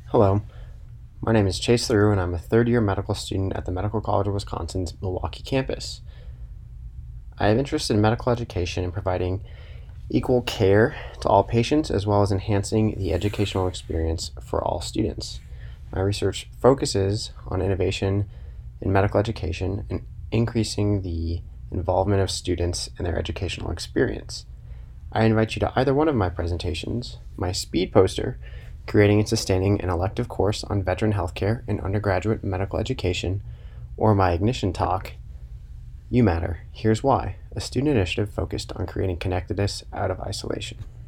Hello, my name is Chase LaRue and I'm a third-year medical student at the Medical College of Wisconsin's Milwaukee campus. I have interest in medical education and providing equal care to all patients as well as enhancing the educational experience for all students. My research focuses on innovation in medical education and increasing the involvement of students in their educational experience. I invite you to either one of my presentations, my speed poster, Creating and Sustaining an Elective Course on Veteran Healthcare in Undergraduate Medical Education, or my Ignition talk, You Matter, Here's Why, a student initiative focused on creating connectedness out of isolation.